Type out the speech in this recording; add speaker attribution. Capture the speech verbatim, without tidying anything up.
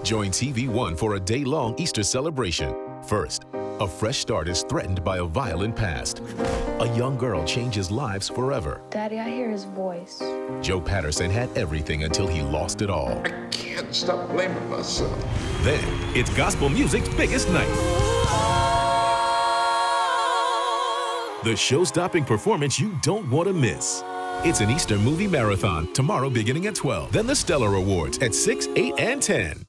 Speaker 1: Join T V One for a day-long Easter celebration. First, a fresh start is threatened by a violent past. A young girl changes lives forever.
Speaker 2: Daddy, I hear his voice.
Speaker 1: Joe Patterson had everything until he lost it all.
Speaker 3: I can't stop blaming myself.
Speaker 1: Then, it's gospel music's biggest night. The show-stopping performance you don't want to miss. It's an Easter movie marathon, tomorrow beginning at twelve. Then the Stellar Awards at six, eight, and ten.